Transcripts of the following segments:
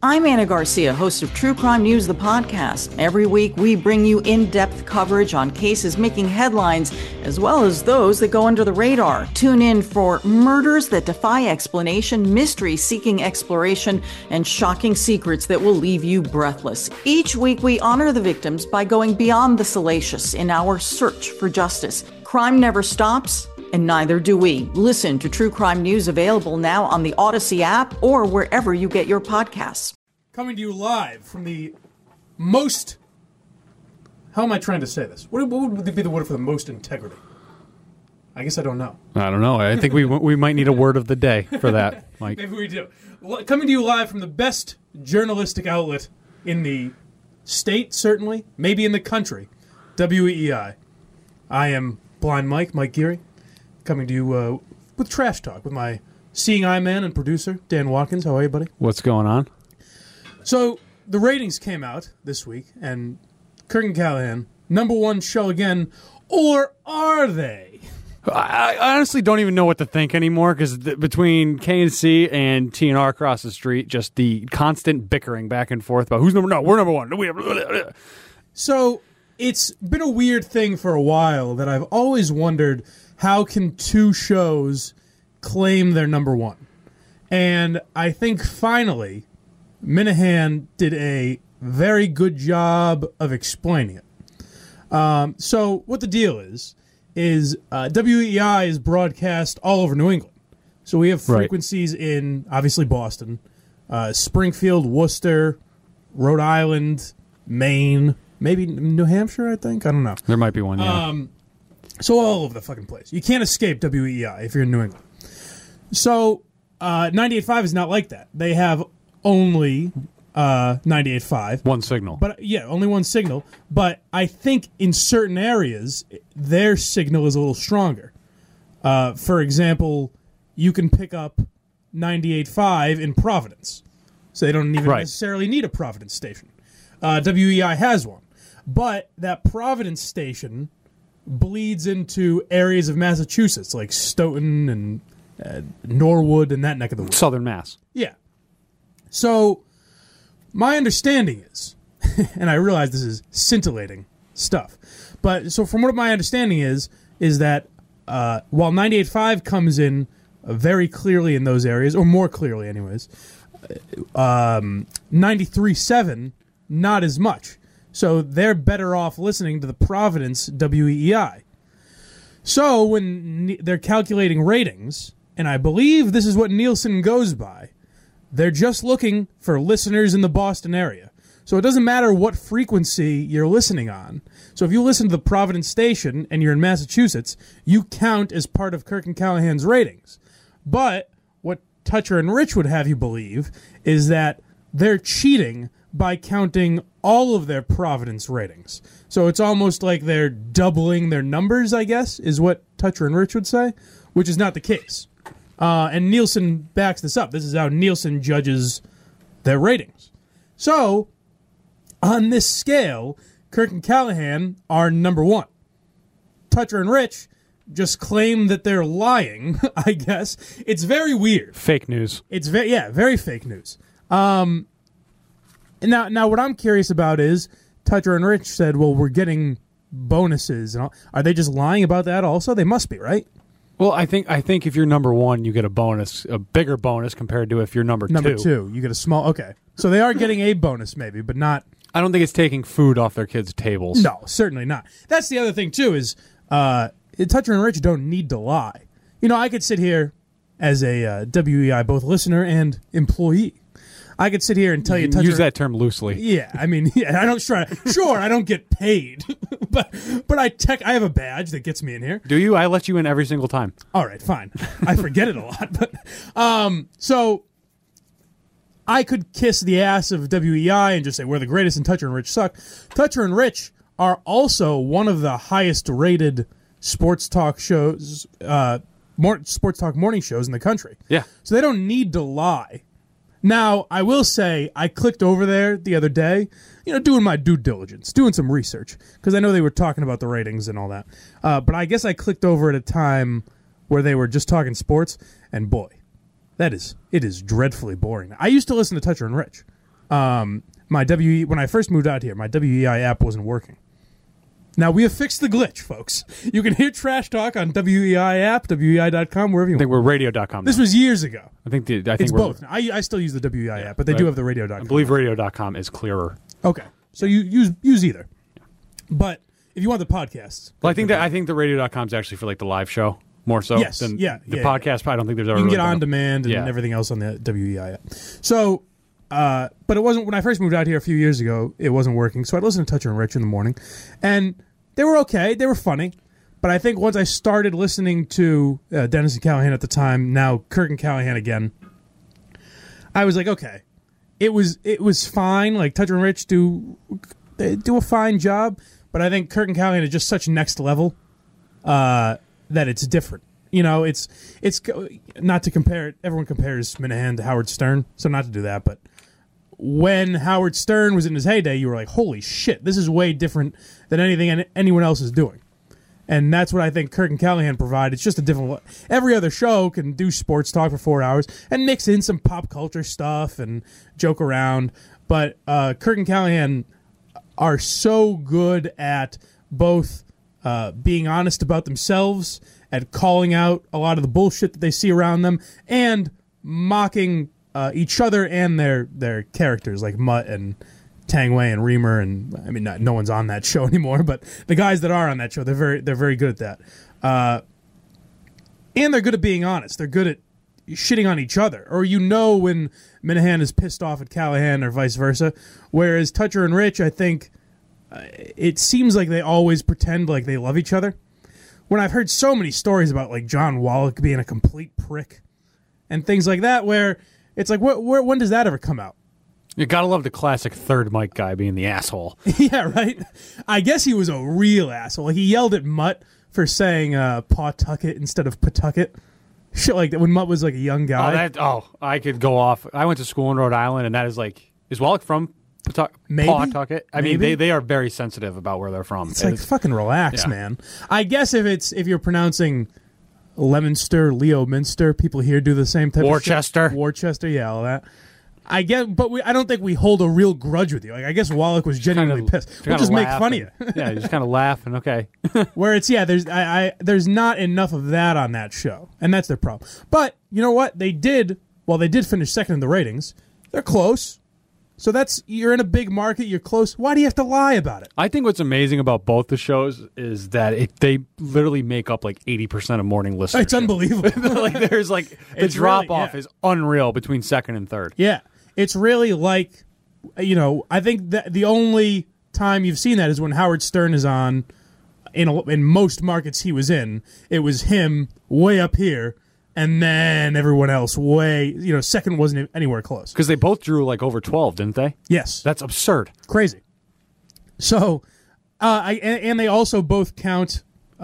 I'm Anna Garcia, host of True Crime News, the podcast. Every week, we bring you in-depth coverage on cases making headlines, as well as those that go under the radar. Tune in for murders that defy explanation, mystery seeking exploration, and shocking secrets that will leave you breathless. Each week, we honor the victims by going beyond the salacious in our search for justice. Crime never stops, and neither do we. Listen to True Crime News, available now on the Odyssey app or wherever you get your podcasts. Coming to you live from the most... How am I trying to say this? What would be the word for the most integrity? I guess I don't know. I don't know. I think we might need a word of the day for that, Mike. Maybe we do. Coming to you live from the best journalistic outlet in the state, certainly, maybe in the country, WEEI. I am Blind Mike Geary, coming to you with Trash Talk with my seeing eye man and producer, Dan Watkins. How are you, buddy? What's going on? So, the ratings came out this week, and Kirk and Callahan, #1 show again, or are they? I honestly don't even know what to think anymore, because between KNC and TNR across the street, just the constant bickering back and forth about who's number one. No, we're #1. We have... So, it's been a weird thing for a while that I've always wondered, how can two shows claim they're #1? And I think finally, Minahan did a very good job of explaining it. So what the deal is WEI is broadcast all over New England. So we have frequencies in, obviously, Boston, Springfield, Worcester, Rhode Island, Maine, maybe New Hampshire, I think. I don't know. There might be one, yeah. So all over the fucking place. You can't escape WEI if you're in New England. So 98.5 is not like that. They have only 98.5. One signal. But yeah, only one signal. But I think in certain areas, their signal is a little stronger. For example, you can pick up 98.5 in Providence. So they don't even necessarily need a Providence station. WEI has one. But that Providence station bleeds into areas of Massachusetts, like Stoughton and Norwood and that neck of the woods. Southern Mass. Yeah. So, my understanding is, and I realize this is scintillating stuff, but so from what my understanding is that while 98.5 comes in very clearly in those areas, or more clearly anyways, 93.7, not as much. So they're better off listening to the Providence WEEI. So when they're calculating ratings, and I believe this is what Nielsen goes by, they're just looking for listeners in the Boston area. So it doesn't matter what frequency you're listening on. So if you listen to the Providence station and you're in Massachusetts, you count as part of Kirk and Callahan's ratings. But what Toucher and Rich would have you believe is that they're cheating by counting all of their Providence ratings. So it's almost like they're doubling their numbers, I guess, is what Toucher and Rich would say, which is not the case. And Nielsen backs this up. This is how Nielsen judges their ratings. So, on this scale, Kirk and Callahan are #1. Toucher and Rich just claim that they're lying, I guess. It's very weird. Fake news. It's very fake news. Now, what I'm curious about is, Toucher and Rich said, well, we're getting bonuses. And all. Are they just lying about that also? They must be, right? Well, I think if you're #1, you get a bonus, a bigger bonus compared to if you're #2. #2, you get a small. Okay, so they are getting a bonus, maybe, but not. I don't think it's taking food off their kids' tables. No, certainly not. That's the other thing too. Is Toucher and Rich don't need to lie. You know, I could sit here as a WEI both listener and employee. I could sit here and tell you. Toucher, use that term loosely. Yeah, I mean, I don't sure I don't get paid, but I have a badge that gets me in here. Do you? I let you in every single time. All right, fine. I forget it a lot, but so I could kiss the ass of WEI and just say we're the greatest and Toucher and Rich suck. Toucher and Rich are also one of the highest rated sports talk shows, sports talk morning shows in the country. Yeah. So they don't need to lie. Now, I will say, I clicked over there the other day, doing my due diligence, doing some research, because I know they were talking about the ratings and all that. But I guess I clicked over at a time where they were just talking sports, and boy, it is dreadfully boring. I used to listen to Toucher and Rich. My when I first moved out here, my WEI app wasn't working. Now, we have fixed the glitch, folks. You can hear Trash Talk on WEI app, WEI.com, wherever you I think want. we're radio.com now. This was years ago. I think It's we're both. I still use the WEI app, but they do have the radio.com. I believe radio.com is clearer. Okay. So you use either. But if you want the podcasts. Well, I think the radio.com is actually for like the live show more so Yes, than yeah, the yeah, podcast. I don't think there's ever You can really get been on a- demand and Yeah. everything else on the WEI app. So, but it wasn't when I first moved out here a few years ago. It wasn't working, so I'd listen to Toucher and Rich in the morning, and they were okay. They were funny, but I think once I started listening to Dennis and Callahan at the time, now Kirk and Callahan again, I was like, okay, it was fine. Like Toucher and Rich they do a fine job, but I think Kirk and Callahan is just such next level that it's different. You know, it's not to compare it. Everyone compares Minahan to Howard Stern, so not to do that. But when Howard Stern was in his heyday, you were like, holy shit, this is way different than anything anyone else is doing. And that's what I think Kirk and Callahan provide. It's just a different. Every other show can do sports talk for 4 hours and mix in some pop culture stuff and joke around. But Kirk and Callahan are so good at both being honest about themselves, at calling out a lot of the bullshit that they see around them, and mocking each other and their characters like Mutt and Tangway and Reamer, and I mean, no one's on that show anymore, but the guys that are on that show, they're very good at that, and they're good at being honest. They're good at shitting on each other, or when Minahan is pissed off at Callahan, or vice versa. Whereas Toucher and Rich, I think it seems like they always pretend like they love each other. When I've heard so many stories about like John Wallach being a complete prick and things like that, where it's like, when does that ever come out? You gotta love the classic third mic guy being the asshole. Yeah, right. I guess he was a real asshole. He yelled at Mutt for saying Pawtucket instead of Pawtucket. Shit like that when Mutt was like a young guy. I could go off. I went to school in Rhode Island, and that is like, is Wallach from Maybe? Pawtucket? I Maybe? mean, they are very sensitive about where they're from. It's like fucking relax, Yeah. man. I guess if you're pronouncing Leominster, Leominster, people here do the same type Worcester. of shit. Worcester, yeah, all that. I get, but I don't think we hold a real grudge with you. Like, I guess Wallach was genuinely pissed. We'll just make fun of you. Yeah, you just kind of laugh and okay. Where it's there's not enough of that on that show, and that's their problem. But you know what? They did finish second in the ratings. They're close. So you're in a big market, you're close. Why do you have to lie about it? I think what's amazing about both the shows is that they literally make up like 80% of morning listeners. It's unbelievable. Like there's like the It's drop really- off yeah. is unreal between second and third. Yeah. It's really like, I think that the only time you've seen that is when Howard Stern is on in most markets he was in. It was him way up here, and then everyone else way, second wasn't anywhere close. Because they both drew like over 12, didn't they? Yes. That's absurd. Crazy. So, and they also both count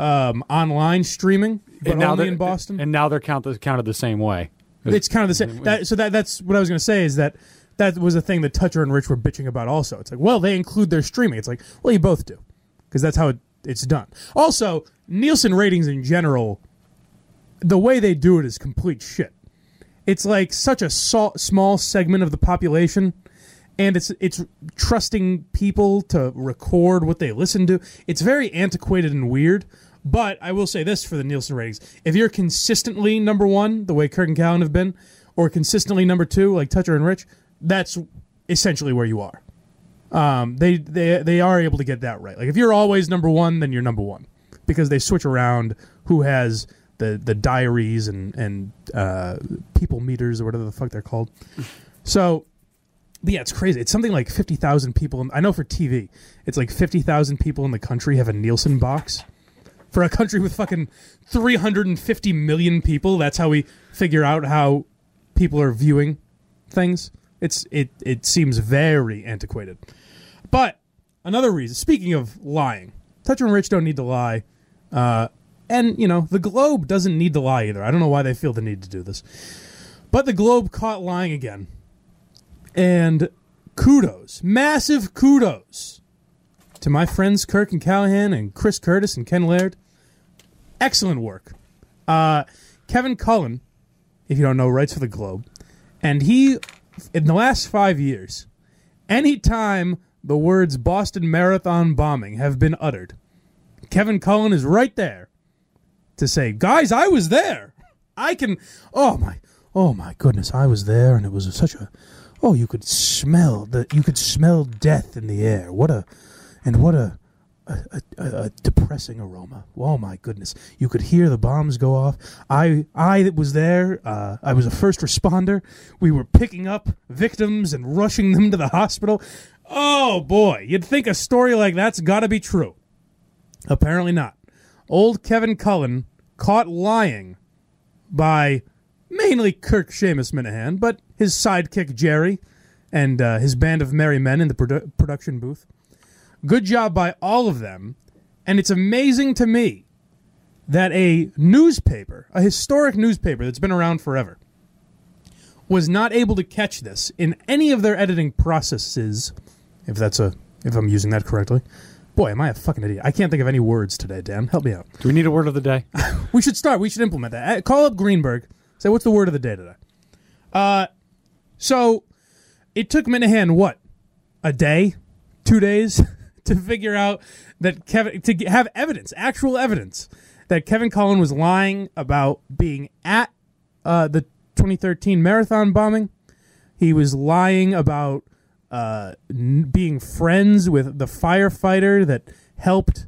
online streaming, but only in Boston. And now they're counted the same way. It's kind of the same. That's what I was going to say is that was a thing that Toucher and Rich were bitching about also. It's like, well, they include their streaming. It's like, well, you both do, because that's how it's done. Also, Nielsen ratings in general, the way they do it is complete shit. It's like such a small segment of the population, and it's trusting people to record what they listen to. It's very antiquated and weird. But I will say this for the Nielsen ratings. If you're consistently number one, the way Kirk and Callan have been, or consistently number two, like Toucher and Rich, that's essentially where you are. They are able to get that right. Like if you're always number one, then you're number one. Because they switch around who has the diaries and people meters or whatever the fuck they're called. So, but yeah, it's crazy. It's something like 50,000 people. I know for TV, it's like 50,000 people in the country have a Nielsen box. For a country with fucking 350 million people, that's how we figure out how people are viewing things. It seems very antiquated. But another reason, speaking of lying, Toucher and Rich don't need to lie. And, the Globe doesn't need to lie either. I don't know why they feel the need to do this. But the Globe caught lying again. And kudos, massive kudos to my friends Kirk and Callahan and Chris Curtis and Ken Laird. Excellent work. Kevin Cullen, if you don't know, writes for the Globe. And he, in the last 5 years, Anytime the words Boston Marathon bombing have been uttered, Kevin Cullen is right there to say, guys, I was there. I can, oh my goodness, I was there, and it was such a, you could smell death in the air. What a depressing aroma. Oh my goodness. You could hear the bombs go off. I was there. I was a first responder. We were picking up victims and rushing them to the hospital. Oh boy, you'd think a story like that's got to be true. Apparently not. Old Kevin Cullen caught lying by mainly Kirk Seamus Minahan, but his sidekick Jerry and his band of merry men in the production booth. Good job by all of them, and it's amazing to me that a newspaper, a historic newspaper that's been around forever, was not able to catch this in any of their editing processes, if I'm using that correctly. Boy, am I a fucking idiot. I can't think of any words today, Dan. Help me out. Do we need a word of the day? We should implement that. Call up Greenberg, say, what's the word of the day today? So, it took Minahan, what, a day? 2 days? To figure out that to have evidence, actual evidence, that Kevin Cullen was lying about being at the 2013 marathon bombing. He was lying about being friends with the firefighter that helped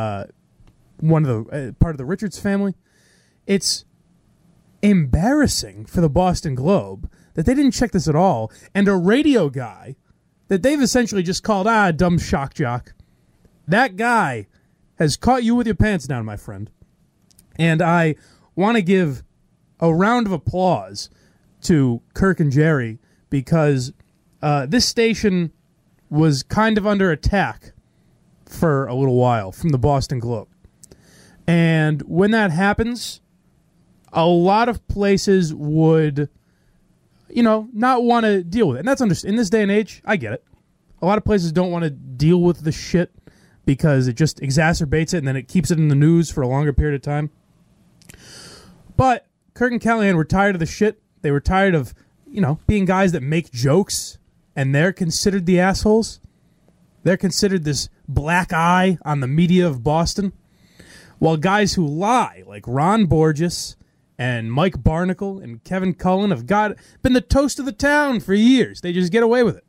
one of the part of the Richards family. It's embarrassing for the Boston Globe that they didn't check this at all, and a radio guy that they've essentially just called, dumb shock jock. That guy has caught you with your pants down, my friend. And I want to give a round of applause to Kirk and Jerry because this station was kind of under attack for a little while from the Boston Globe. And when that happens, a lot of places would, not want to deal with it. And that's in this day and age, I get it. A lot of places don't want to deal with the shit because it just exacerbates it and then it keeps it in the news for a longer period of time. But Kirk and Callahan were tired of the shit. They were tired of, being guys that make jokes and they're considered the assholes. They're considered this black eye on the media of Boston. While guys who lie, like Ron Borges and Mike Barnacle and Kevin Cullen, have been the toast of the town for years. They just get away with it.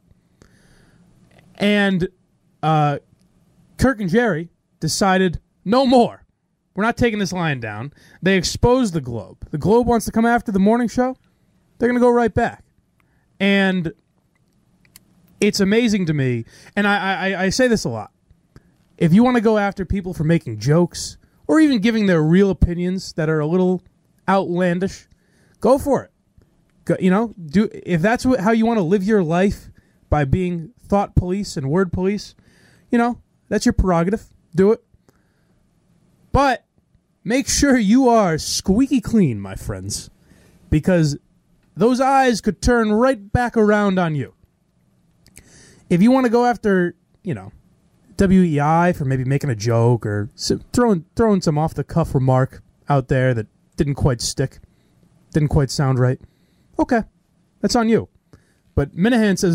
And Kirk and Jerry decided, no more. We're not taking this line down. They exposed the Globe. The Globe wants to come after the morning show. They're going to go right back. And it's amazing to me, and I say this a lot. If you want to go after people for making jokes or even giving their real opinions that are a little outlandish, go for it. If that's how you want to live your life, by being thought police and word police, that's your prerogative. Do it. But make sure you are squeaky clean, my friends, because those eyes could turn right back around on you. If you want to go after, WEI for maybe making a joke or throwing some off-the-cuff remark out there that didn't quite stick, didn't quite sound right, okay, that's on you. But Minahan says,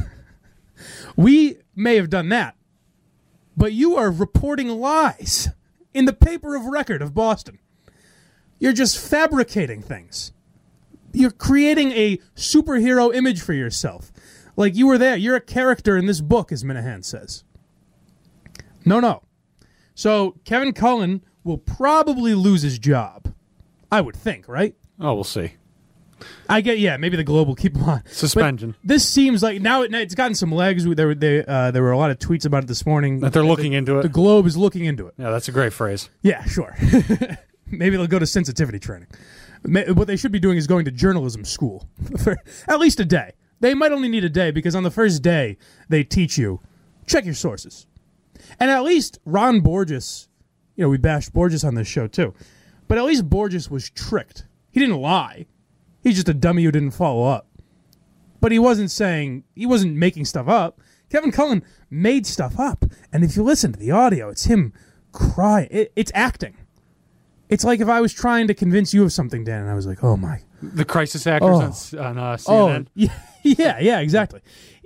we may have done that, but you are reporting lies in the paper of record of Boston. You're just fabricating things. You're creating a superhero image for yourself. Like you were there. You're a character in this book, as Minahan says. No. So Kevin Cullen will probably lose his job. I would think, right? Oh, we'll see. Maybe the Globe will keep him on. Suspension. But this seems like now it's gotten some legs. There were a lot of tweets about it this morning. That they're looking into it. The Globe is looking into it. Yeah, that's a great phrase. Yeah, sure. Maybe they'll go to sensitivity training. What they should be doing is going to journalism school for at least a day. They might only need a day because on the first day they teach you, check your sources. And at least Ron Borges, we bashed Borges on this show too, but at least Borges was tricked. He didn't lie. He's just a dummy who didn't follow up. But he wasn't making stuff up. Kevin Cullen made stuff up. And if you listen to the audio, it's him crying. It's acting. It's like if I was trying to convince you of something, Dan, and I was like, oh my. The crisis actors on CNN. Oh, yeah, exactly.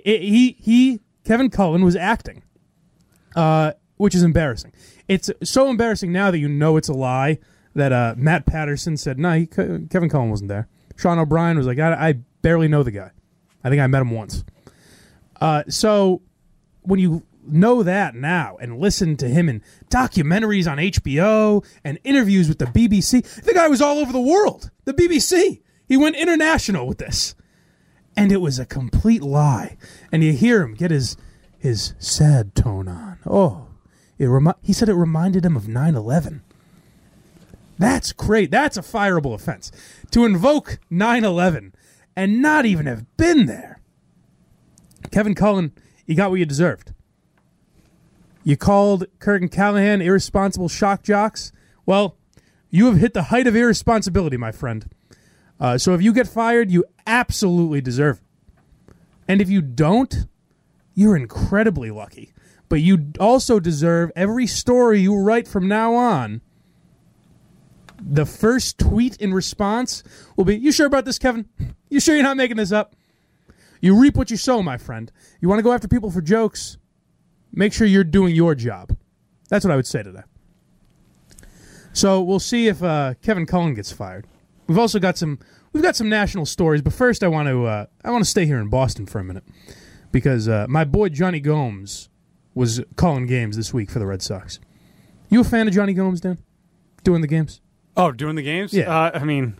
Kevin Cullen was acting, which is embarrassing. It's so embarrassing now that you know it's a lie that Matt Patterson said, no, Kevin Cullen wasn't there. Sean O'Brien was like, I barely know the guy. I think I met him once. So when you know that now and listen to him in documentaries on HBO and interviews with the BBC, the guy was all over the world. The BBC. He went international with this. And it was a complete lie. And you hear him get his sad tone on. Oh, he said it reminded him of 9/11. That's great. That's a fireable offense. To invoke 9/11 and not even have been there. Kevin Cullen, you got what you deserved. You called Kirk and Callahan irresponsible shock jocks. Well, you have hit the height of irresponsibility, my friend. So if you get fired, you absolutely deserve it. And if you don't, you're incredibly lucky. But you also deserve every story you write from now on. The first tweet in response will be, you sure about this, Kevin? You sure you're not making this up? You reap what you sow, my friend. You want to go after people for jokes? Make sure you're doing your job. That's what I would say to that. So we'll see if Kevin Cullen gets fired. We've also got some national stories, but first I want to stay here in Boston for a minute because my boy Johnny Gomes was calling games this week for the Red Sox. You a fan of Johnny Gomes, Dan? Doing the games? Oh, doing the games? Yeah. I mean,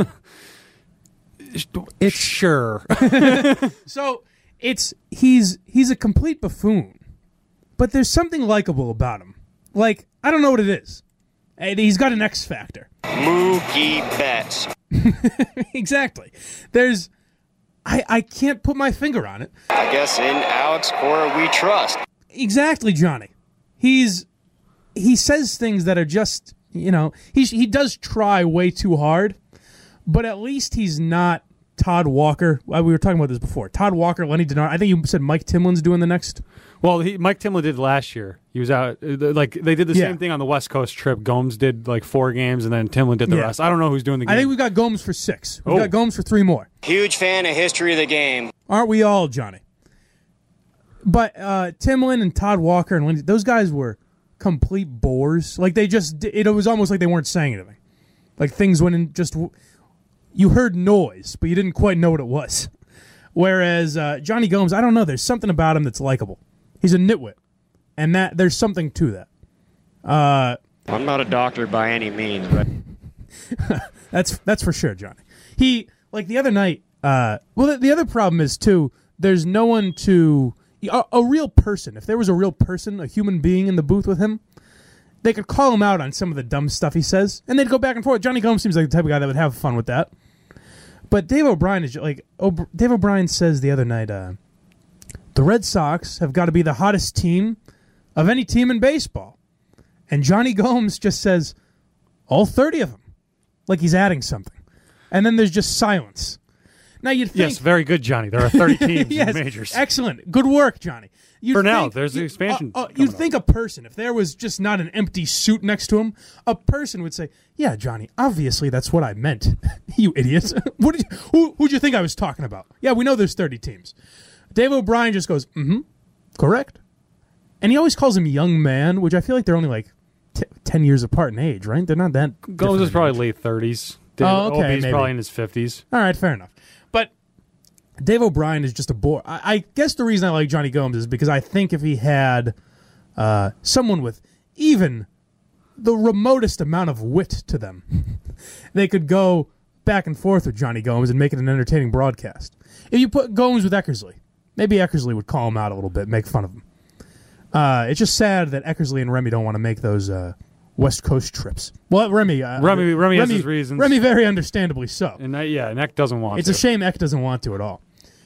it's sure. So he's a complete buffoon, but there's something likable about him. Like, I don't know what it is. He's got an X factor. Mookie Betts. Exactly. I can't put my finger on it. I guess in Alex Cora we trust. Exactly, Johnny. He says things that are just, he does try way too hard, but at least he's not Todd Walker. We were talking about this before. Todd Walker, Lenny Denard. I think you said Mike Timlin's doing the next. Well, Mike Timlin did last year. He was out. Like they did the same thing on the West Coast trip. Gomes did like 4 games, and then Timlin did the rest. I don't know who's doing the game. I think we've got Gomes for 6. We've got Gomes for 3 more. Huge fan of history of the game. Aren't we all, Johnny? But Timlin and Todd Walker and Lindsey, those guys were complete bores. Like it was almost like they weren't saying anything. Like things went in just, you heard noise, but you didn't quite know what it was. Whereas Johnny Gomes, I don't know, there's something about him that's likable. He's a nitwit, and there's something to that. I'm not a doctor by any means, but that's for sure, Johnny. He, like the other night, the other problem is too, there's no one to a real person. If there was a real person, a human being in the booth with him, they could call him out on some of the dumb stuff he says, and they'd go back and forth. Johnny Gomes seems like the type of guy that would have fun with that. But Dave O'Brien is like, Dave O'Brien says the other night, the Red Sox have got to be the hottest team of any team in baseball. And Johnny Gomes just says, all 30 of them. Like he's adding something. And then there's just silence. Now you'd think... Yes, very good, Johnny. There are 30 teams yes, in the majors. Excellent. Good work, Johnny. Now, there's the expansion. You'd think a person, if there was just not an empty suit next to him, a person would say, yeah, Johnny, obviously that's what I meant. You idiot. Who'd you think I was talking about? Yeah, we know there's 30 teams. Dave O'Brien just goes, correct. And he always calls him young man, which I feel like they're only like 10 years apart in age, right? They're not that. Gomes is probably late 30s. Okay, OB's probably in his 50s. All right, fair enough. But Dave O'Brien is just a bore. I guess the reason I like Johnny Gomes is because I think if he had someone with even the remotest amount of wit to them, they could go back and forth with Johnny Gomes and make it an entertaining broadcast. If you put Gomes with Eckersley, maybe Eckersley would call him out a little bit, make fun of him. It's just sad that Eckersley and Remy don't want to make those West Coast trips. Well, Remy has his reasons. Remy very understandably so. And Eck doesn't want It's to. a shame Eck doesn't want to at all.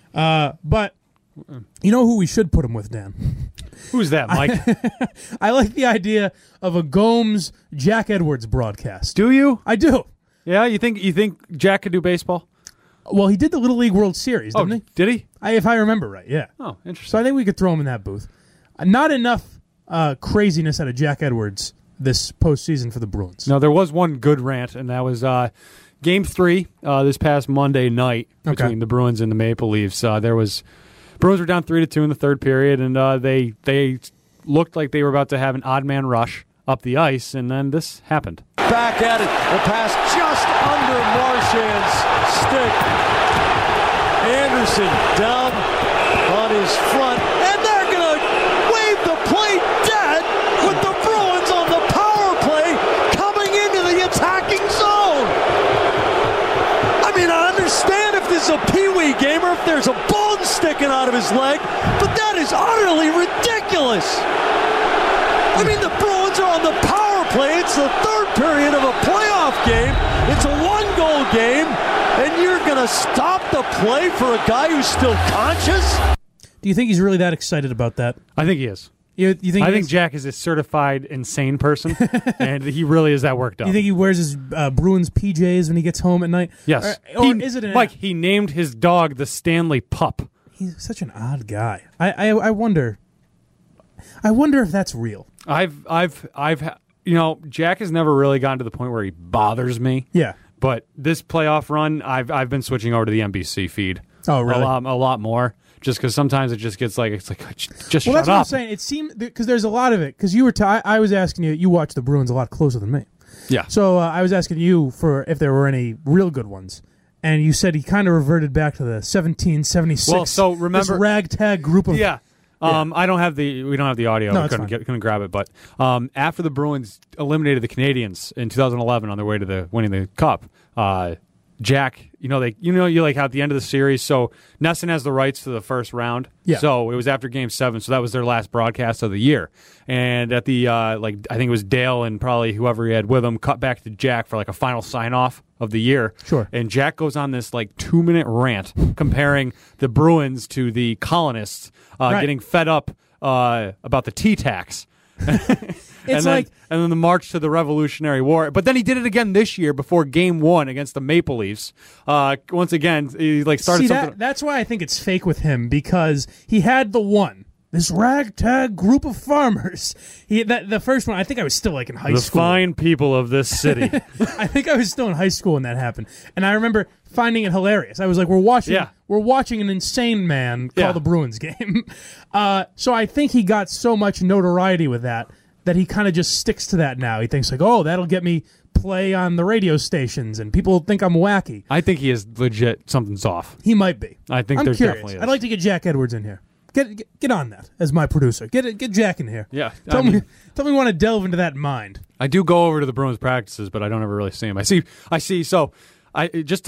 But you know who we should put him with, Dan? Who's that, Mike? I like the idea of a Gomes Jack Edwards broadcast. Do you? I do. Yeah, you think Jack could do baseball? Well, he did the Little League World Series, didn't he? Did he? If I remember right, yeah. Oh, interesting. So I think we could throw him in that booth. Not enough craziness out of Jack Edwards this postseason for the Bruins. No, there was one good rant, and that was Game 3 this past Monday night between the Bruins and the Maple Leafs. There was Bruins were down 3-2 in the third period, and they looked like they were about to have an odd man rush up the ice, and then this happened. Back at it. The pass just under Marchand's stick. Anderson down on his front, and they're going to wave the play dead with the Bruins on the power play coming into the attacking zone. I mean, I understand if this is a peewee game or if there's a bone sticking out of his leg, but that is utterly ridiculous. I mean, the Bruins are on the power play. It's the third period of a playoff game. It's a one-goal game, and you're going to stop the play for a guy who's still conscious? Do you think he's really that excited about that? I think he is. You think? I think Jack is a certified insane person, and he really is that worked up. You think he wears his Bruins PJs when he gets home at night? Yes. Or is it Mike, he named his dog the Stanley Pup. He's such an odd guy. I wonder. I wonder if that's real. Jack has never really gotten to the point where he bothers me. Yeah. But this playoff run, I've been switching over to the NBC feed. Oh, really? A lot more. Just because sometimes it just gets just well, shut that's up. what I'm saying. It seemed because there's a lot of it. Because you were, I was asking you. You watch the Bruins a lot closer than me. Yeah. So I was asking you for if there were any real good ones, and you said he kind of reverted back to the 1776. Well, so remember this ragtag group of we don't have the audio. No, we couldn't grab it. But after the Bruins eliminated the Canadiens in 2011 on their way to winning the Cup, Jack, you like how at the end of the series, so Nesson has the rights to the first round. Yeah. So it was after Game 7, so that was their last broadcast of the year. And at the I think it was Dale and probably whoever he had with him cut back to Jack for a final sign off of the year. Sure. And Jack goes on this 2-minute rant comparing the Bruins to the colonists getting fed up about the tea tax. And then the march to the Revolutionary War. But then he did it again this year before Game 1 against the Maple Leafs. Once again, he started something. That's why I think it's fake with him, because he had this ragtag group of farmers. The first one, I think I was still in high school. The fine people of this city. I think I was still in high school when that happened, and I remember finding it hilarious. I was like, we're watching an insane man call the Bruins game. So I think he got so much notoriety with that he kind of just sticks to that now. He thinks that'll get me play on the radio stations, and people think I'm wacky. I think he is legit. Something's off. He might be. I think I'm there's curious. definitely is. I'd like to get Jack Edwards in here. Get on that as my producer. Get Jack in here. Yeah. Tell me we want to delve into that mind. I do go over to the Bruins practices, but I don't ever really see him. I see. So I just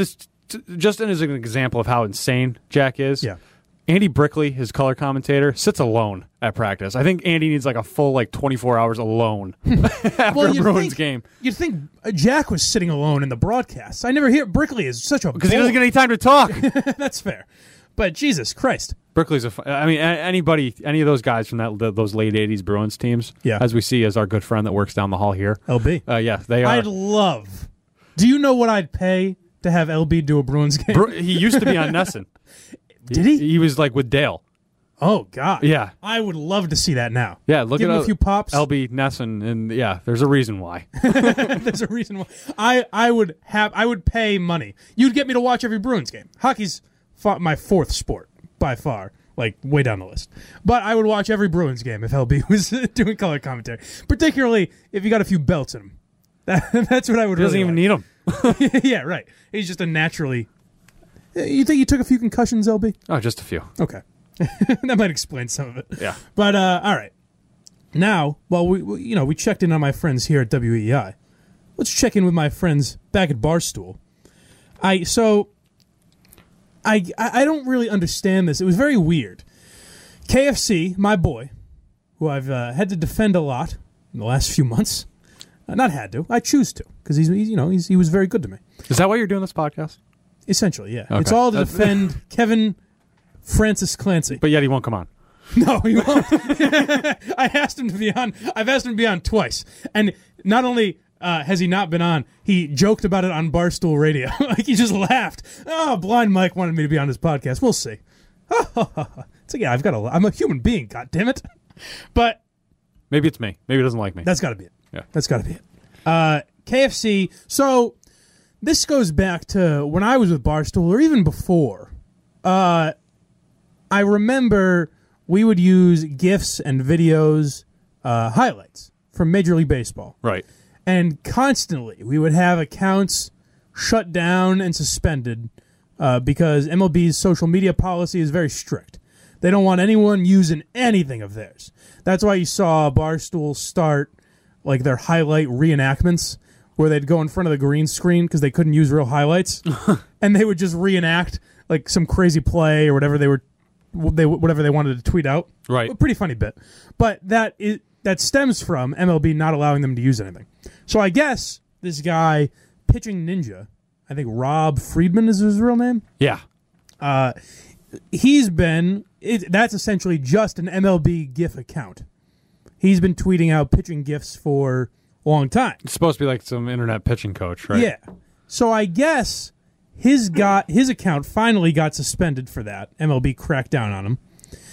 as an example of how insane Jack is. Yeah. Andy Brickley, his color commentator, sits alone at practice. I think Andy needs a full 24 hours alone after a Bruins game. You'd think Jack was sitting alone in the broadcasts. I never hear Brickley is such a because he doesn't get any time to talk. That's fair, but Jesus Christ, Brickley's any of those guys from those late '80s Bruins teams. Yeah. As we see as our good friend that works down the hall here, LB. Yeah, they are. I'd love. Do you know what I'd pay to have LB do a Bruins game? He used to be on Nesson. Did he? He was with Dale. Oh God. Yeah. I would love to see that now. Yeah, Give him a few pops. LB Nesson, and there's a reason why. There's a reason why. I would pay money. You'd get me to watch every Bruins game. Hockey's my fourth sport by far, way down the list. But I would watch every Bruins game if LB was doing color commentary, particularly if you got a few belts in him. That's what I would. He doesn't even need them. Yeah, right. He's just a naturally. You think you took a few concussions, LB? Oh, just a few. Okay. That might explain some of it. Yeah. But all right. Now, while we checked in on my friends here at WEI, let's check in with my friends back at Barstool. I don't really understand this. It was very weird. KFC, my boy, who I've had to defend a lot in the last few months. Not had to. I choose to, because he was very good to me. Is that why you're doing this podcast? Essentially, yeah. Okay. It's all to defend Kevin Francis Clancy. But yet he won't come on. No, he won't. I asked him to be on. I've asked him to be on twice, and not only has he not been on, he joked about it on Barstool Radio. He just laughed. Oh, Blind Mike wanted me to be on his podcast. We'll see. So yeah, I'm a human being. God damn it. But maybe it's me. Maybe he doesn't like me. That's got to be it. Yeah, that's got to be it. KFC. So this goes back to when I was with Barstool, or even before. I remember we would use GIFs and videos, highlights from Major League Baseball. Right. And constantly we would have accounts shut down and suspended because MLB's social media policy is very strict. They don't want anyone using anything of theirs. That's why you saw Barstool start like their highlight reenactments where they'd go in front of the green screen because they couldn't use real highlights. And they would just reenact like some crazy play or whatever whatever they wanted to tweet out. Right. A pretty funny bit. But that stems from MLB not allowing them to use anything. So I guess this guy, Pitching Ninja, I think Rob Friedman is his real name. Yeah. That's essentially just an MLB GIF account. He's been tweeting out pitching GIFs for a long time. It's supposed to be like some internet pitching coach, right? Yeah. So I guess his account finally got suspended for that. MLB cracked down on him.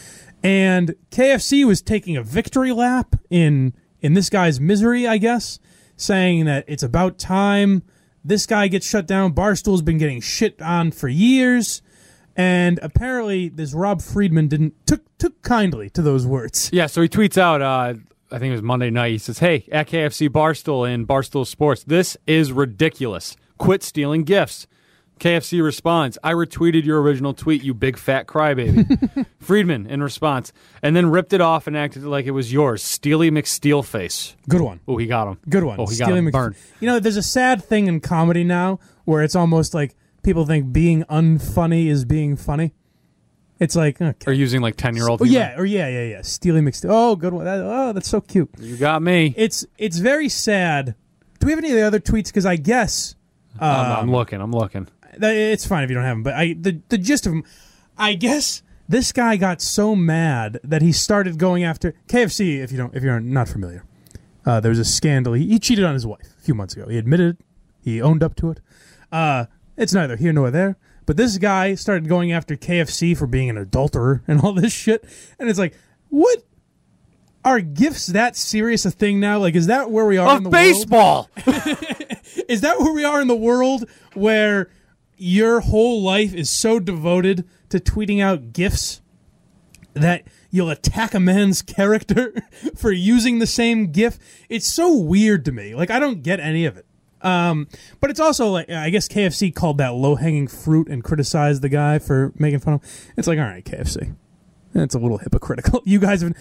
And KFC was taking a victory lap in this guy's misery, I guess, saying that it's about time this guy gets shut down. Barstool's been getting shit on for years. And apparently this Rob Friedman took kindly to those words. Yeah, so he tweets out, I think it was Monday night, he says, "Hey, at KFC Barstool in Barstool Sports, this is ridiculous. Quit stealing gifts." KFC responds, "I retweeted your original tweet, you big fat crybaby." Friedman in response, and then ripped it off and acted like it was yours. Steely McSteelface. Good one. Oh, he got him. Good one. Oh, he got him burned. You know, there's a sad thing in comedy now where it's almost like people think being unfunny is being funny. It's like, okay. Or using like 10-year-old humor. Yeah. Steely McSteel. Oh, good one. That's so cute. You got me. It's very sad. Do we have any of the other tweets? Because I guess... I'm looking. It's fine if you don't have them, but the gist of them, I guess this guy got so mad that he started going after KFC. If you're not familiar, there was a scandal. He cheated on his wife a few months ago. He admitted it. He owned up to it. It's neither here nor there. But this guy started going after KFC for being an adulterer and all this shit. And it's like, what? Are gifts that serious a thing now? Like, is that where we are in the baseball? World? Is that where we are in the world where your whole life is so devoted to tweeting out gifs that you'll attack a man's character for using the same gif? It's so weird to me. Like, I don't get any of it. But it's also like, I guess KFC called that low-hanging fruit and criticized the guy for making fun of him. It's like, all right, KFC. It's a little hypocritical. You guys have...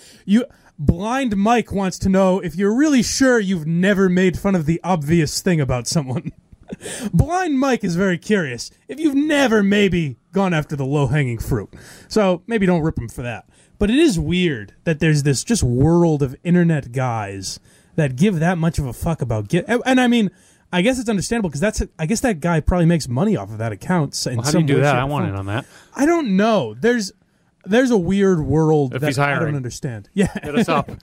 Blind Mike wants to know if you're really sure you've never made fun of the obvious thing about someone. Blind Mike is very curious if you've never maybe gone after the low-hanging fruit. So maybe don't rip him for that. But it is weird that there's this just world of internet guys that give that much of a fuck about and I mean, I guess it's understandable because I guess that guy probably makes money off of that account. How do you do that? I want in on that. I don't know. There's a weird world if that I don't understand. Yeah. Hit us up.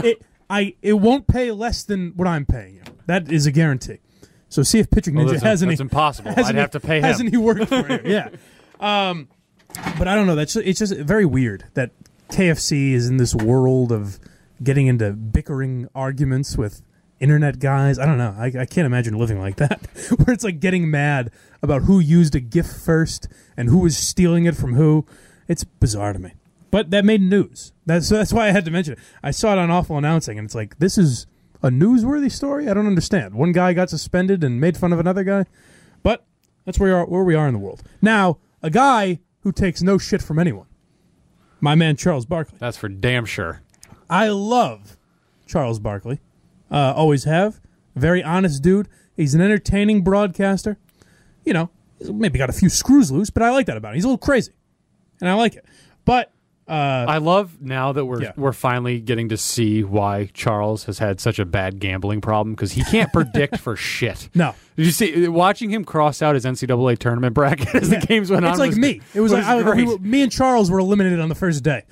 It won't pay less than what I'm paying you. That is a guarantee. So see if Pitching Ninja has any. That's impossible. I'd have to pay him. Hasn't he worked for you? Yeah. But I don't know. It's just very weird that KFC is in this world of getting into bickering arguments with internet guys. I don't know. I can't imagine living like that, where it's like getting mad about who used a GIF first and who was stealing it from who. It's bizarre to me. But that made news. That's why I had to mention it. I saw it on Awful Announcing, and it's like, this is a newsworthy story? I don't understand. One guy got suspended and made fun of another guy. But that's where we are in the world. Now, a guy who takes no shit from anyone. My man, Charles Barkley. That's for damn sure. I love Charles Barkley. Always have. Very honest dude. He's an entertaining broadcaster. You know, he's maybe got a few screws loose, but I like that about him. He's a little crazy. And I like it. But I love now that we're finally getting to see why Charles has had such a bad gambling problem, because he can't predict for shit. No. Did you see watching him cross out his NCAA tournament bracket as the games went on? It's like me. It was like me and Charles were eliminated on the first day.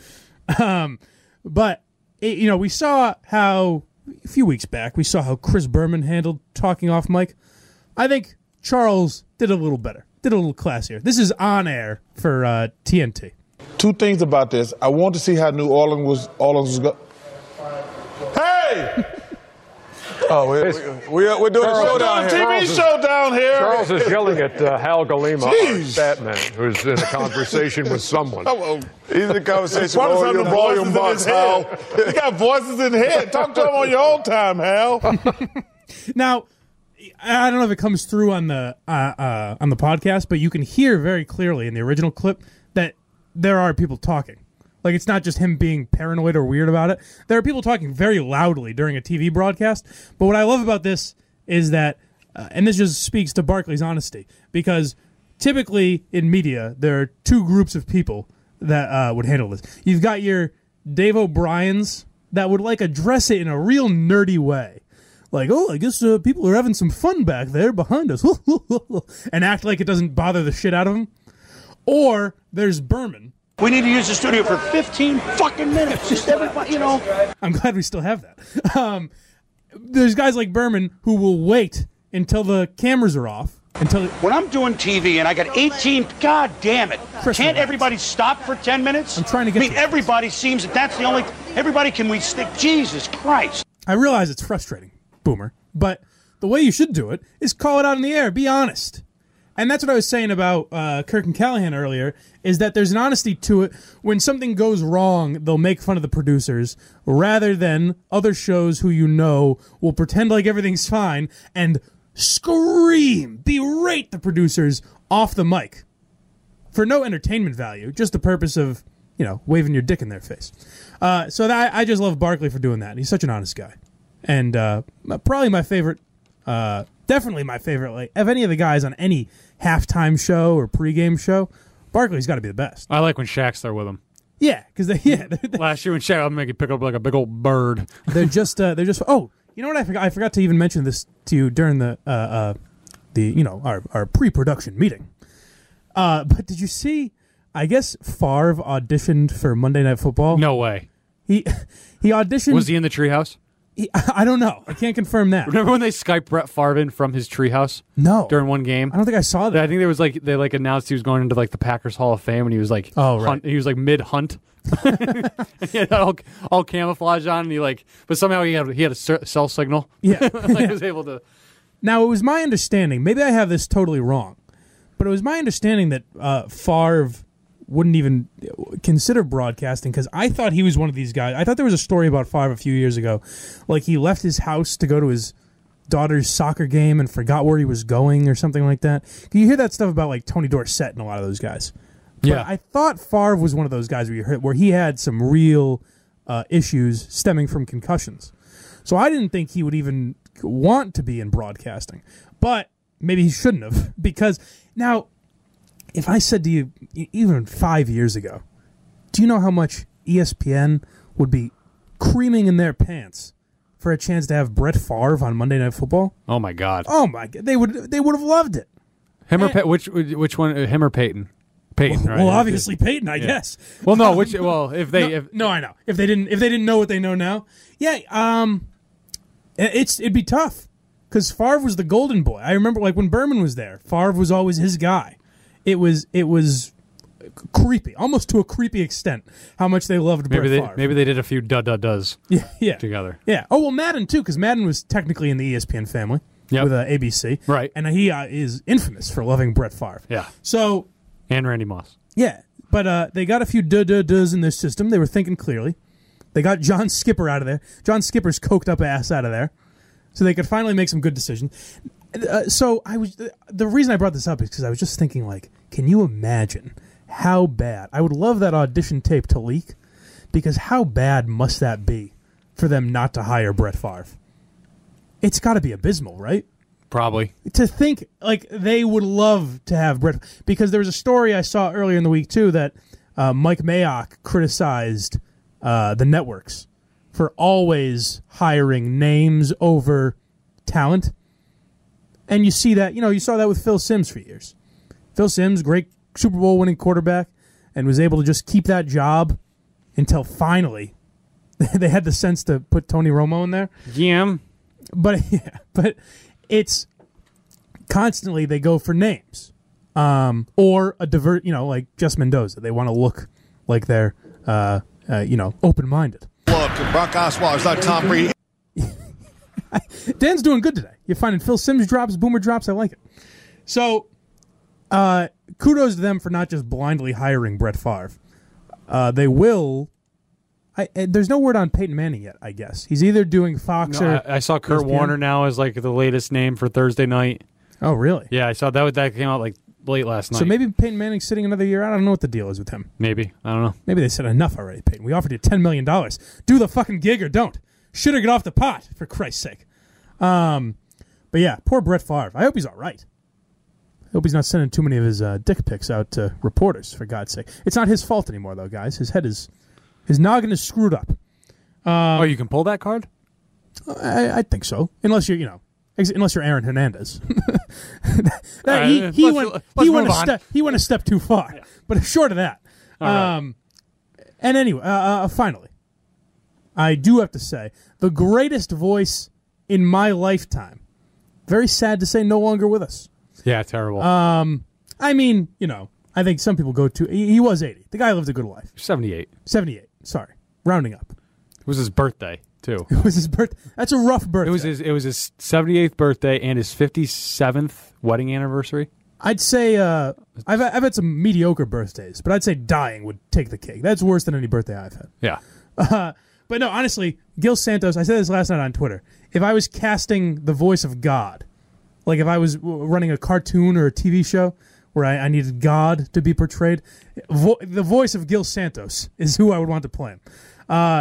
But we saw how a few weeks back we saw how Chris Berman handled talking off mic. I think Charles did a little better. Did a little classier. This is on air for TNT. Two things about this. I want to see how New Orleans was go. Hey! Oh, we're doing a show down here. TV show down here. Charles is yelling at Hal Galima, our stat man, who's in a conversation with someone. He's in a conversation with all your volume box, Hal. You got voices in the head. Talk to him on your own time, Hal. Now, I don't know if it comes through on the podcast, but you can hear very clearly in the original clip that there are people talking. Like, it's not just him being paranoid or weird about it. There are people talking very loudly during a TV broadcast. But what I love about this is that, and this just speaks to Barkley's honesty, because typically in media, there are two groups of people that would handle this. You've got your Dave O'Briens that would, like, address it in a real nerdy way. Like, oh, I guess people are having some fun back there behind us. And act like it doesn't bother the shit out of them. Or there's Berman. We need to use the studio for 15 fucking minutes. Just everybody, you know. I'm glad we still have that. There's guys like Berman who will wait until the cameras are off. When I'm doing TV and I got 18, God damn it. Can't everybody stop for 10 minutes? I'm trying to get everybody seems that that's the only... Everybody can we stick... Jesus Christ. I realize it's frustrating, Boomer, but the way you should do it is call it out in the air. Be honest. And that's what I was saying about Kirk and Callahan earlier, is that there's an honesty to it. When something goes wrong, they'll make fun of the producers, rather than other shows who you know will pretend like everything's fine and scream, berate the producers off the mic for no entertainment value, just the purpose of, you know, waving your dick in their face. So I just love Barkley for doing that. He's such an honest guy. And probably my favorite... definitely my favorite, like, of any of the guys on any halftime show or pregame show, Barkley's got to be the best. I like when Shaq's there with him. Yeah, because last year when Shaq, I'll make you pick up like a big old bird. They're just. Oh, you know what? I forgot to even mention this to you during the our pre-production meeting. But did you see? I guess Favre auditioned for Monday Night Football. No way. He auditioned. Was he in the treehouse? I don't know. I can't confirm that. Remember when they Skyped Brett Favre in from his treehouse? No. During one game? I don't think I saw that. I think there was they announced he was going into like the Packers Hall of Fame, and he was like, he was like mid-hunt. He had all camouflage on, and but somehow he had a cell signal. Yeah. He was able to. Now, it was my understanding, maybe I have this totally wrong, but it was my understanding that Favre wouldn't even consider broadcasting, because I thought he was one of these guys. I thought there was a story about Favre a few years ago. Like, he left his house to go to his daughter's soccer game and forgot where he was going or something like that. You hear that stuff about, like, Tony Dorsett and a lot of those guys. Yeah. But I thought Favre was one of those guys where he had some real issues stemming from concussions. So I didn't think he would even want to be in broadcasting. But maybe he shouldn't have, because now... If I said to you, even 5 years ago, do you know how much ESPN would be creaming in their pants for a chance to have Brett Favre on Monday Night Football? Oh my God! Oh my God! They would have loved it. Him or which one? Him or Peyton? Peyton, right? Well, obviously Peyton, I guess. Well, no. If they I know. If they didn't know what they know now, yeah. It'd be tough, because Favre was the golden boy. I remember, like, when Berman was there, Favre was always his guy. It was creepy, almost to a creepy extent, how much they loved Brett Favre. Maybe they did a few does together. Yeah. Oh, well, Madden, too, because Madden was technically in the ESPN family with ABC. Right. And he is infamous for loving Brett Favre. Yeah. So... And Randy Moss. Yeah. But they got a few does in their system. They were thinking clearly. They got John Skipper out of there. John Skipper's coked up ass out of there. So they could finally make some good decisions. So the reason I brought this up is because I was just thinking, like, can you imagine how bad? I would love that audition tape to leak, because how bad must that be for them not to hire Brett Favre? It's got to be abysmal, right? Probably. To think, like, they would love to have Brett, because there was a story I saw earlier in the week too that Mike Mayock criticized the networks for always hiring names over talent. And you see that, you saw that with Phil Simms for years. Phil Simms, great Super Bowl winning quarterback, and was able to just keep that job until finally they had the sense to put Tony Romo in there. Yeah. But it's constantly they go for names. Or a like Jess Mendoza. They want to look like they're, open-minded. Look, Brock Osweiler's not Tom Brady. Dan's doing good today. You're finding Phil Simms drops, Boomer drops. I like it. So, kudos to them for not just blindly hiring Brett Favre. They will. There's no word on Peyton Manning yet, I guess. He's either doing Fox or... I saw Kurt Warner now as like the latest name for Thursday night. Oh, really? Yeah, I saw that came out like late last night. So maybe Peyton Manning's sitting another year out? I don't know what the deal is with him. Maybe. I don't know. Maybe they said enough already, Peyton. We offered you $10 million. Do the fucking gig or don't. Shit or get off the pot, for Christ's sake. But yeah, poor Brett Favre. I hope he's all right. I hope he's not sending too many of his dick pics out to reporters, for God's sake. It's not his fault anymore, though, guys. His noggin is screwed up. You can pull that card? I think so. Unless you're Aaron Hernandez. He went a step too far. Yeah. But short of that. Right. And anyway, finally, I do have to say, the greatest voice in my lifetime, very sad to say, no longer with us. Yeah, terrible. I mean, I think some people go to... He was 80. The guy lived a good life. 78. 78. Sorry. Rounding up. It was his birthday, too. It was his birthday. That's a rough birthday. It was his 78th birthday and his 57th wedding anniversary. I'd say I've had some mediocre birthdays, but I'd say dying would take the cake. That's worse than any birthday I've had. Yeah. But no, honestly, Gil Santos, I said this last night on Twitter, if I was casting the voice of God, like if I was running a cartoon or a TV show where I needed God to be portrayed, the voice of Gil Santos is who I would want to play him. I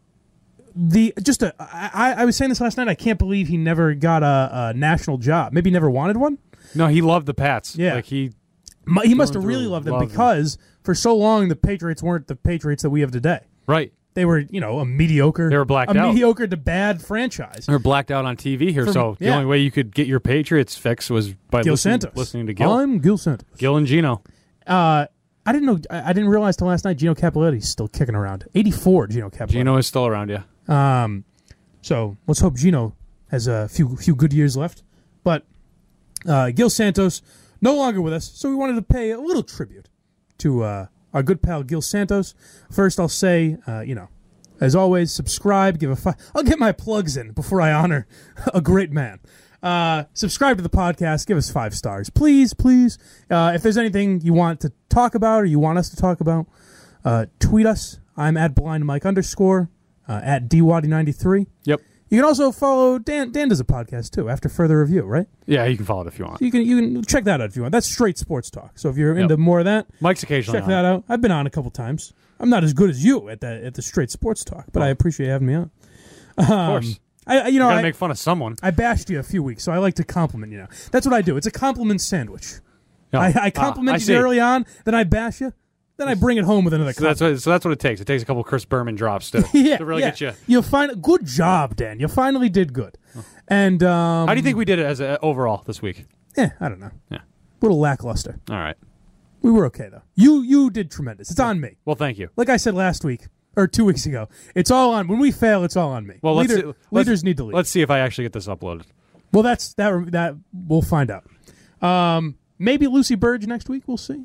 was saying this last night, I can't believe he never got a national job. Maybe he never wanted one? No, he loved the Pats. Yeah. Like he must have really loved them because for so long the Patriots weren't the Patriots that we have today. Right. They were, a mediocre. They were blacked out. Mediocre to bad franchise. They were blacked out on TV here, so the only way you could get your Patriots fix was by listening to Gil. I'm Gil Santos. Gil and Gino. I didn't know. I didn't realize till last night Gino Cappelletti's still kicking around. 84, Gino Cappelletti. Gino is still around, yeah. So let's hope Gino has a few good years left. But Gil Santos no longer with us, so we wanted to pay a little tribute to our good pal Gil Santos. First, I'll say, as always, subscribe, I'll get my plugs in before I honor a great man. Subscribe to the podcast, give us 5 stars. Please, please. If there's anything you want to talk about or you want us to talk about, tweet us. I'm at blindmike_, at dwaddy93. Yep. You can also follow Dan. Dan does a podcast too. After Further Review, right? Yeah, you can follow it if you want. You can check that out if you want. That's straight sports talk. So if you're into more of that, Mike's occasionally check that out. I've been on a couple times. I'm not as good as you at the straight sports talk, but I appreciate having me on. Of course. You gotta make fun of someone. I bashed you a few weeks, so I like to compliment you. That's what I do. It's a compliment sandwich. No. I compliment you early on, then I bash you. Then I bring it home with another compliment. So that's what it takes. It takes a couple Chris Berman drops to really get you. Good job, Dan. You finally did good. And how do you think we did it as overall this week? I don't know. Yeah, a little lackluster. All right. We were okay though. You did tremendous. It's on me. Well, thank you. Like I said last week or 2 weeks ago, it's all on. When we fail, it's all on me. Well, leaders need to lead. Let's see if I actually get this uploaded. Well, that we'll find out. Maybe Lucy Burge next week. We'll see.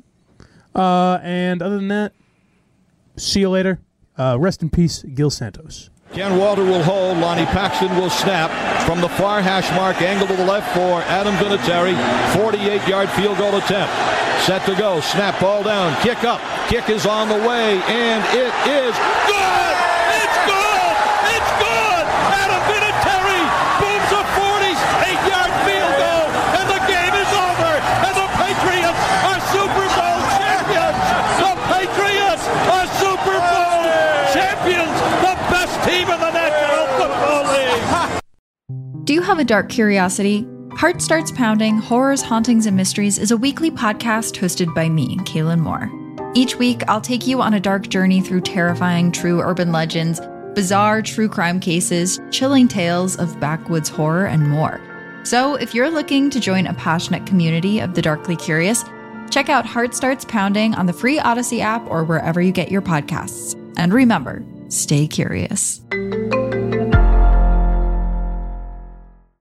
And other than that, see you later. Rest in peace, Gil Santos. Ken Walter will hold. Lonnie Paxton will snap from the far hash mark. Angle to the left for Adam Vinatieri. 48-yard field goal attempt. Set to go. Snap, ball down. Kick up. Kick is on the way, and it is good! It's good! It's good! Adam Vinatieri booms a 48-yard field goal, and the game is over, and the Patriots are Super Bowl champions! The Patriots are Super Bowl champions! The best team in the National Football League! Do you have a dark curiosity? Heart Starts Pounding, Horrors, Hauntings, and Mysteries is a weekly podcast hosted by me, Kaylin Moore. Each week, I'll take you on a dark journey through terrifying true urban legends, bizarre true crime cases, chilling tales of backwoods horror, and more. So if you're looking to join a passionate community of the darkly curious, check out Heart Starts Pounding on the free Odyssey app or wherever you get your podcasts. And remember, stay curious.